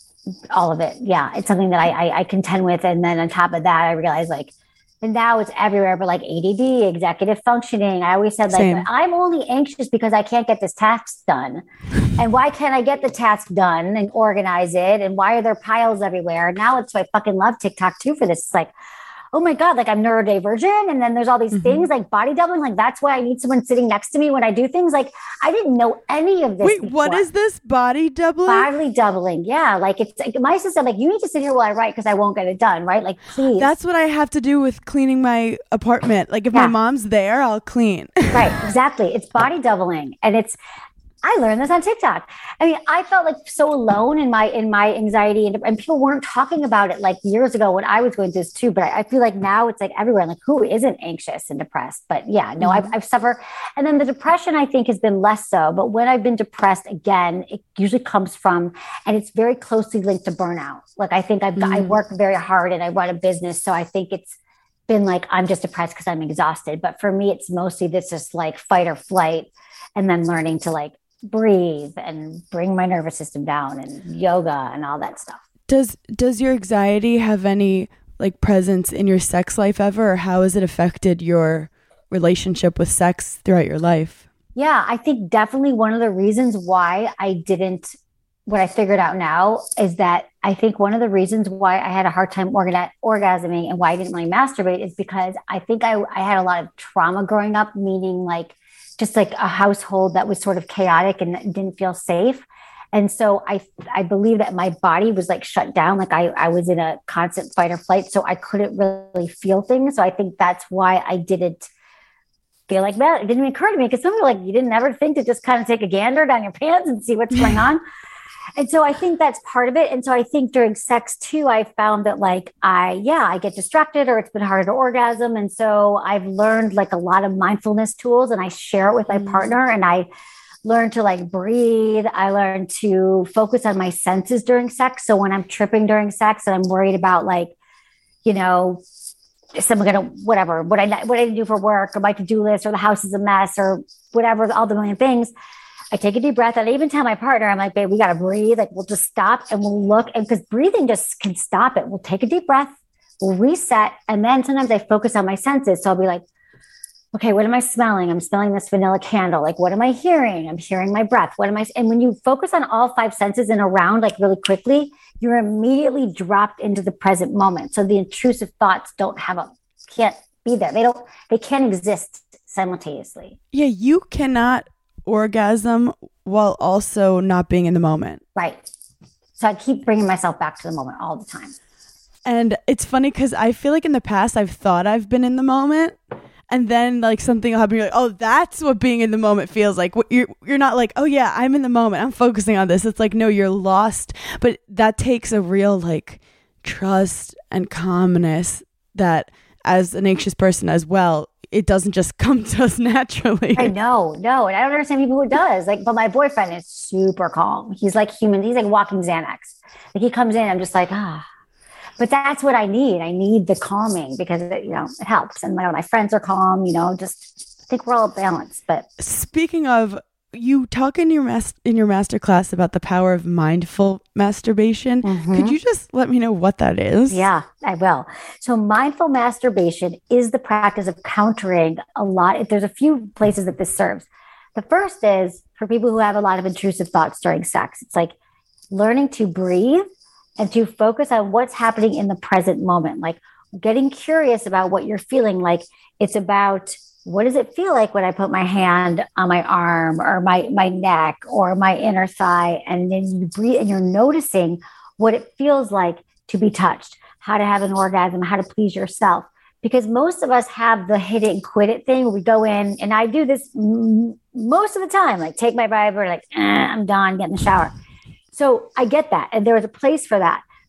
all of it. Yeah. It's something that I, I, I contend with. And then on top of that, I realized like, and now it's everywhere, but like A D D, executive functioning. I always said like, Same. I'm only anxious because I can't get this task done. And why can't I get the task done and organize it? And why are there piles everywhere? Now it's, I fucking love TikTok too for this. It's like, oh my God, like I'm neurodivergent. And then there's all these Mhm. things like body doubling. Like that's why I need someone sitting next to me when I do things. Like I didn't know any of this. Wait, before. what is this body doubling? Body doubling? Yeah. Like it's like my sister, like you need to sit here while I write because I won't get it done. Right. Like please. That's what I have to do with cleaning my apartment. Like if Yeah. my mom's there, I'll clean. Right. Exactly. It's body doubling. And it's, I learned this on TikTok. I mean, I felt like so alone in my in my anxiety, and, and people weren't talking about it like years ago when I was going through this too. But I, I feel like now it's like everywhere. Like who isn't anxious and depressed? But yeah, no, Mm-hmm. I've, I've suffered. And then the depression, I think, has been less so. But when I've been depressed, again, it usually comes from, and it's very closely linked to burnout. Like I think I've Mm. I work very hard and I run a business, so I think it's been like I'm just depressed because I'm exhausted. But for me, it's mostly this just like fight or flight, and then learning to like breathe and bring my nervous system down and yoga and all that stuff. Does does your anxiety have any like presence in your sex life ever, or how has it affected your relationship with sex throughout your life? Yeah, I think definitely one of the reasons why I didn't, what I figured out now is that I think one of the reasons why I had a hard time orga- orgasming and why I didn't really masturbate is because I think I, I had a lot of trauma growing up, meaning like just like a household that was sort of chaotic and didn't feel safe. And so I I believe that my body was like shut down. Like I, I was in a constant fight or flight. So I couldn't really feel things. So I think that's why I didn't feel like that. It didn't occur to me because some people are like, you didn't ever think to just kind of take a gander down your pants and see what's going on. And so I think that's part of it. And so I think during sex too, I found that like I, yeah, I get distracted or it's been harder to orgasm. And so I've learned like a lot of mindfulness tools and I share it with my Mm. partner, and I learned to like breathe. I learned to focus on my senses during sex. So when I'm tripping during sex and I'm worried about like, you know, is someone gonna, whatever, what I, what I do for work or my to-do list or the house is a mess or whatever, all the million things, I take a deep breath. And I even tell my partner, I'm like, babe, we got to breathe. Like we'll just stop and we'll look. And because breathing just can stop it. We'll take a deep breath, we'll reset. And then sometimes I focus on my senses. So I'll be like, okay, what am I smelling? I'm smelling this vanilla candle. Like, what am I hearing? I'm hearing my breath. What am I? And when you focus on all five senses in a round, like really quickly, you're immediately dropped into the present moment. So the intrusive thoughts don't have a, can't be there. They don't, they can't exist simultaneously. Yeah, you cannot orgasm while also not being in the moment. Right. So I keep bringing myself back to the moment all the time. And it's funny because I feel like in the past I've thought I've been in the moment, and then like something will happen. You're like, oh, that's what being in the moment feels like. What- You're you're not like, oh yeah, I'm in the moment, I'm focusing on this. It's like, no, you're lost. But that takes a real like trust and calmness that as an anxious person as well, it doesn't just come to us naturally. I know, no. And I don't understand people who does. Like, but my boyfriend is super calm. He's like human. He's like walking Xanax. Like he comes in, I'm just like, ah. But that's what I need. I need the calming because it, you know, it helps. And my, my friends are calm, you know, just I think we're all balanced. But Speaking of, you talk in your mas- in your master class about the power of mindful masturbation. Mhm. Could you just let me know what that is? yeah, I will. So mindful masturbation is the practice of countering a lot. There's a few places that this serves. The first is for people who have a lot of intrusive thoughts during sex. It's like learning to breathe and to focus on what's happening in the present moment, like getting curious about what you're feeling. Like it's about what does it feel like when I put my hand on my arm or my, my neck or my inner thigh? And then you breathe and you're noticing what it feels like to be touched, how to have an orgasm, how to please yourself. Because most of us have the hit it and quit it thing. We go in, and I do this m- most of the time, like take my Viagra, like, eh, I'm done, get in the shower. So I get that. And there is a place for that.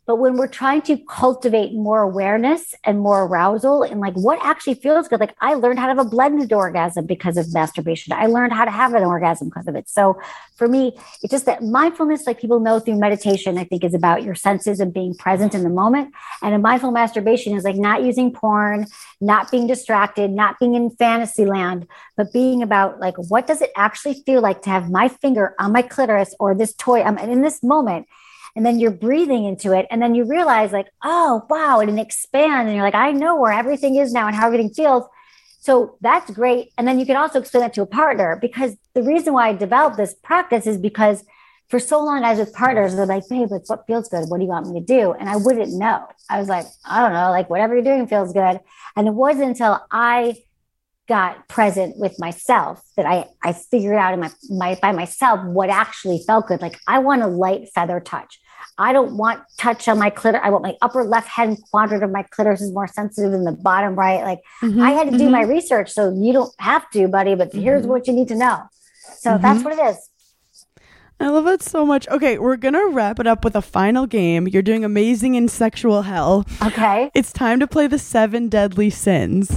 But when we're trying to cultivate more awareness and more arousal and like what actually feels good, like I learned how to have a blended orgasm because of masturbation. I learned how to have an orgasm because of it. So for me, it's just that mindfulness, like people know through meditation, I think is about your senses and being present in the moment. And a mindful masturbation is like not using porn, not being distracted, not being in fantasy land, but being about like, what does it actually feel like to have my finger on my clitoris or this toy I'm in this moment? And then you're breathing into it. And then you realize like, oh, wow. And it expands. And you're like, I know where everything is now and how everything feels. So that's great. And then you can also explain that to a partner, because the reason why I developed this practice is because for so long I was with partners, they're like, babe, like, what feels good? What do you want me to do? And I wouldn't know. I was like, I don't know, like whatever you're doing feels good. And it wasn't until I got present with myself that I, I figured out in my, my, by myself what actually felt good. Like I want a light feather touch. I don't want touch on my clitoris. I want my upper left hand quadrant of my clitoris is more sensitive than the bottom right. Like mm-hmm, I had to mm-hmm. do my research. So you don't have to, buddy, but mm-hmm. here's what you need to know. So mm-hmm. that's what it is. I love it so much. Okay, we're going to wrap it up with a final game. You're doing amazing in sexual hell. Okay. It's time to play the seven deadly sins.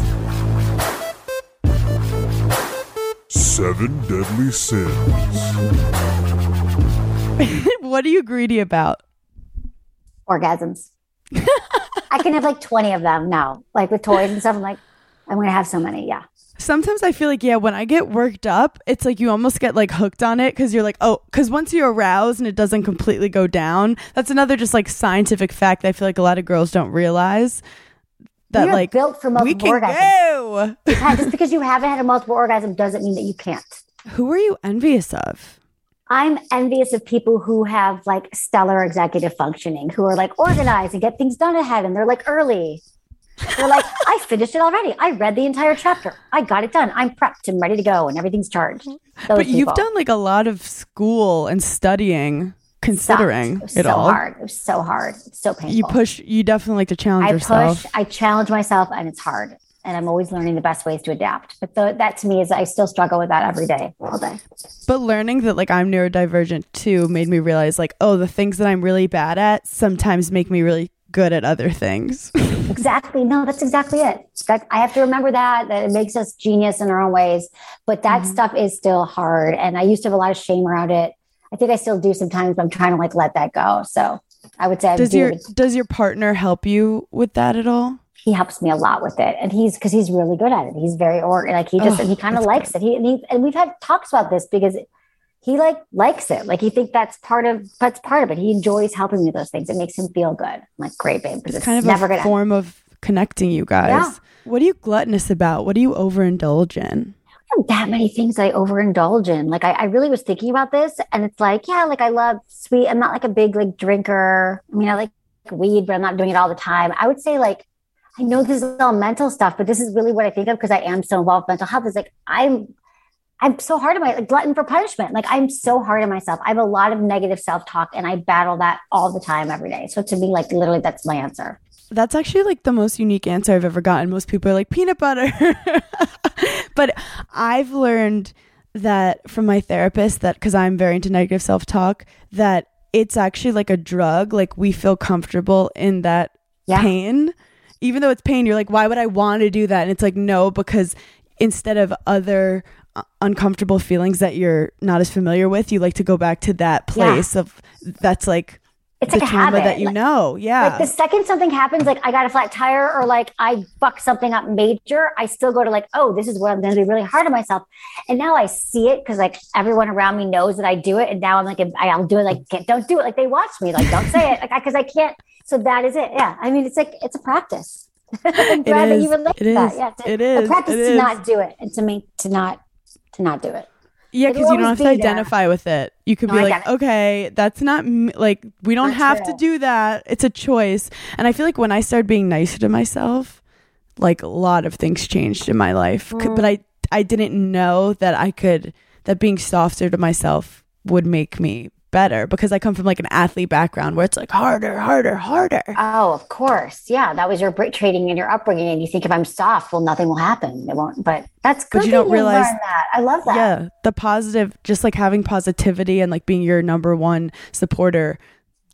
Seven deadly sins. What are you greedy about? Orgasms. I can have like twenty of them now, like with toys and stuff. I'm like, I'm going to have so many. Yeah. Sometimes I feel like, yeah, when I get worked up, it's like you almost get like hooked on it because you're like, oh, because once you're aroused and it doesn't completely go down, that's another just like scientific fact that I feel like a lot of girls don't realize. That You're like built for multiple we can orgasms. Go. Yeah, just because you haven't had a multiple orgasm doesn't mean that you can't. Who are you envious of? I'm envious of people who have like stellar executive functioning, who are like organized and get things done ahead, and they're like early. They're like, I finished it already. I read the entire chapter. I got it done. I'm prepped and ready to go, and everything's charged. Those but people. You've done like a lot of school and studying. Considering it, it, it all. So hard. It was so hard. It's so painful. You push, you definitely like to challenge I yourself. push, I challenge myself, and it's hard. And I'm always learning the best ways to adapt. But the, that to me is, I still struggle with that every day, all day. But learning that like I'm neurodivergent too made me realize like, oh, the things that I'm really bad at sometimes make me really good at other things. Exactly. No, that's exactly it. That, I have to remember that, that it makes us genius in our own ways. But that mm-hmm. stuff is still hard. And I used to have a lot of shame around it. I think I still do sometimes, but I'm trying to like let that go. So I would say I'm does your does your partner help you with that at all? He helps me a lot with it, and he's because he's really good at it. He's very or like he just oh, he kind of likes good. it. He and, he and we've had talks about this because he like likes it. Like he think that's part of that's part of it. He enjoys helping me with those things. It makes him feel good. I'm like, great, babe. It's, it's kind of never a gonna form of connecting you guys. Yeah. What are you gluttonous about? What do you overindulge in? That many things I overindulge in. Like I, I really was thinking about this, and it's like, yeah, like I love sweet. I'm not like a big like drinker. I mean, I like weed, but I'm not doing it all the time. I would say like, I know this is all mental stuff, but this is really what I think of because I am so involved with mental health. Is like I'm, I'm so hard on my like glutton for punishment. Like I'm so hard on myself. I have a lot of negative self-talk, and I battle that all the time, every day. So to me, like literally, that's my answer. That's actually like the most unique answer I've ever gotten. Most people are like peanut butter. But I've learned that from my therapist that because I'm very into negative self-talk, that it's actually like a drug. Like we feel comfortable in that yeah. pain. Even though it's pain, you're like, why would I want to do that? And it's like, no, because instead of other uh, uncomfortable feelings that you're not as familiar with, you like to go back to that place yeah. of that's like it's the like a trauma habit that you like, know. Yeah. Like the second something happens, like I got a flat tire or like I fuck something up major, I still go to like, oh, this is what I'm going to be really hard on myself. And now I see it because like everyone around me knows that I do it. And now I'm like, I'll do it. Like, don't do it. Like they watch me. Like, don't say it. Like, because I, I can't. So that is it. Yeah. I mean, it's like, it's a practice. I'm glad that you relate to that. Yeah. To, it is. A practice it to is. not do it. And to me, to not, to not do it. Yeah, because you don't have to identify there. with it. You could No, be I like, get it. okay, that's not m- like we don't Not have true. to do that. It's a choice. And I feel like when I started being nicer to myself, like a lot of things changed in my life. C- Mm. But I I didn't know that I could that being softer to myself would make me better because I come from like an athlete background where it's like harder, harder, harder. Oh, of course. Yeah. That was your brick trading and your upbringing. And you think if I'm soft, well, nothing will happen. It won't. But that's good. But you that don't realize learned that. I love that. Yeah, the positive, just like having positivity and like being your number one supporter,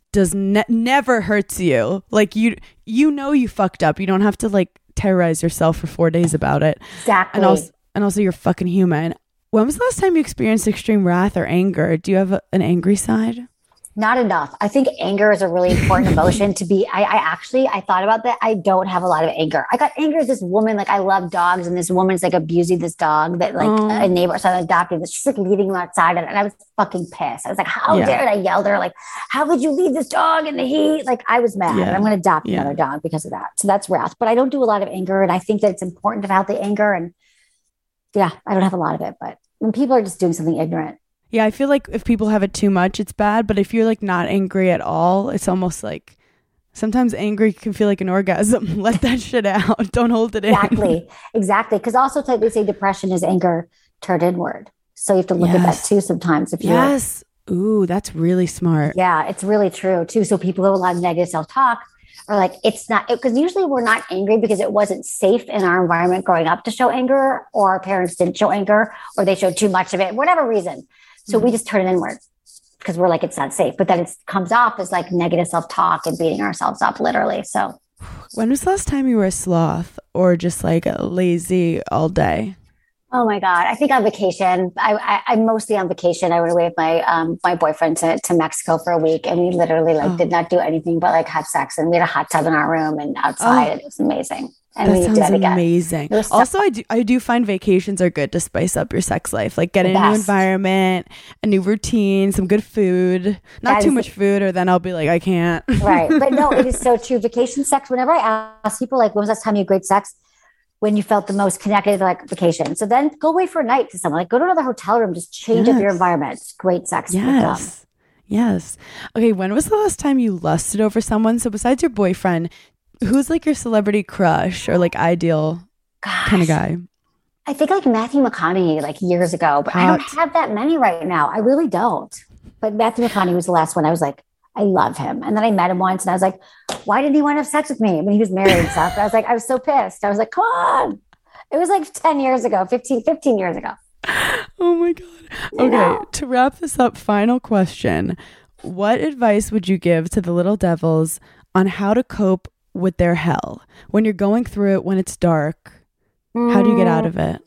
does ne- never hurts you. Like you, you know you fucked up. You don't have to like terrorize yourself for four days about it. Exactly. And also, and also you're fucking human. When was the last time you experienced extreme wrath or anger? Do you have a, an angry side? Not enough. I think anger is a really important emotion to be. I, I actually, I thought about that. I don't have a lot of anger. I got anger at this woman. Like I love dogs, and this woman's like abusing this dog that like Oh. a neighbor started adopting. This she's like leaving him outside, and I was fucking pissed. I was like, "How Yeah. dare it?" I yelled at her like, "How could you leave this dog in the heat?" Like I was mad. Yeah. And I'm going to adopt Yeah. another dog because of that. So that's wrath. But I don't do a lot of anger, and I think that it's important to have the anger. And yeah, I don't have a lot of it. But when people are just doing something ignorant. Yeah, I feel like if people have it too much, it's bad. But if you're like not angry at all, it's almost like sometimes angry can feel like an orgasm. Let that shit out. Don't hold it in. Exactly. Exactly. Because also like, they say depression is anger turned inward. So you have to look at that Yes. too sometimes. If you're, Yes. Ooh, that's really smart. yeah, it's really true too. So people who have a lot of negative self-talk are like, it's not, because usually we're not angry because it wasn't safe in our environment growing up to show anger, or our parents didn't show anger, or they showed too much of it, whatever reason. So Mm-hmm. we just turn it inward because we're like, it's not safe. But then it comes off as like negative self-talk and beating ourselves up literally. So When was the last time you were a sloth or just like lazy all day? oh my God. I think on vacation, I, I, I'm mostly on vacation. I went away with my, um, my boyfriend to, to Mexico for a week, and we literally like Oh. did not do anything but like have sex, and we had a hot tub in our room and outside. Oh. It was amazing. And That we need to do sounds that again. amazing. It was so- Also, I do, I do find vacations are good to spice up your sex life. Like get The in a new best. environment, a new routine, some good food. Not That too is- much food, or then I'll be like, I can't. Right. But no, it is so true. Vacation sex, whenever I ask people, like, when was the last time you had great sex? When you felt the most connected, they're like vacation. So then go away for a night to someone, like go to another hotel room, just change up your Yes. environment. It's great sex. with them. Yes. Yes. Okay. When was the last time you lusted over someone? So besides your boyfriend, who's like your celebrity crush or like ideal kind of Gosh. guy? I think like Matthew McConaughey like years ago, but I don't Hot. have that many right now. I really don't. But Matthew McConaughey was the last one. I was like, I love him. And then I met him once and I was like, why didn't he want to have sex with me when he was married and stuff? And I was like, I was so pissed. I was like, come on. It was like ten years ago, fifteen, fifteen years ago. Oh my God. I Okay. know. To wrap this up, final question. What advice would you give to the little devils on how to cope with their hell when you're going through it, when it's dark? How do you get out of it?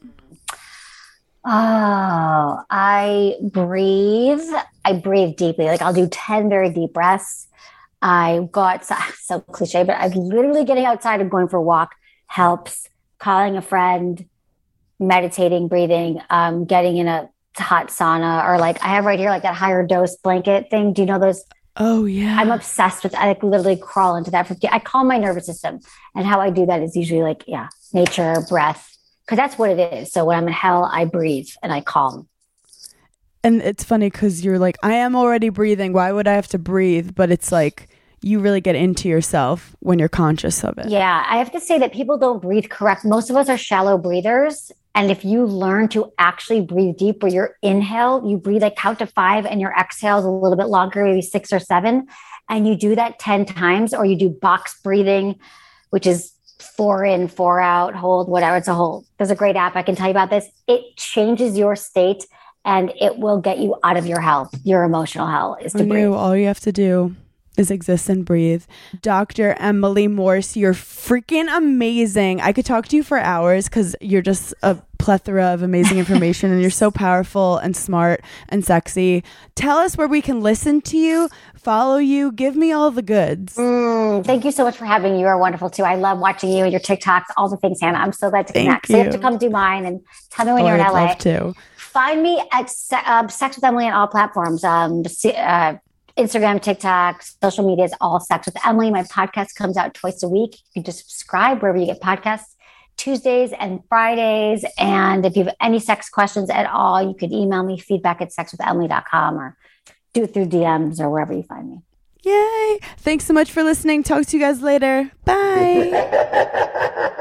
Oh, I breathe. I breathe deeply. Like I'll do ten very deep breaths. I go outside, so cliche, but I literally getting outside and going for a walk helps. Calling a friend, meditating, breathing, um, getting in a hot sauna, or like I have right here, like that higher dose blanket thing. Do you know those? Oh, yeah. I'm obsessed with, I like literally crawl into that. For, I calm my nervous system. And how I do that is usually like, yeah, nature, breath, because that's what it is. So when I'm in hell, I breathe and I calm. And it's funny because you're like, I am already breathing. Why would I have to breathe? But it's like you really get into yourself when you're conscious of it. Yeah, I have to say that people don't breathe correct. Most of us are shallow breathers. And if you learn to actually breathe deep, where your inhale, you breathe like count to five, and your exhale is a little bit longer, maybe six or seven. And you do that ten times, or you do box breathing, which is four in, four out, hold, whatever. It's a hold. There's a great app I can tell you about this. It changes your state and it will get you out of your hell. Your emotional hell is to I breathe. knew all you have to do is exist and breathe. Doctor Emily Morse, you're freaking amazing. I could talk to you for hours because you're just a plethora of amazing information and you're so powerful and smart and sexy. Tell us where we can listen to you, follow you, give me all the goods. Mm, thank you so much for having me. You are wonderful too. I love watching you and your TikToks, all the things, Hannah. I'm so glad to Thank connect. So you have you. to come do mine and tell me when Oh, you're in I'd L A. love to. Find me at Se- uh, Sex with Emily on all platforms. Um, se- uh, Instagram, TikTok, social media is all Sex with Emily. My podcast comes out twice a week. You can just subscribe wherever you get podcasts, Tuesdays and Fridays. And if you have any sex questions at all, you could email me feedback at sex with emily dot com, or do it through D Ms or wherever you find me. Yay. Thanks so much for listening. Talk to you guys later. Bye.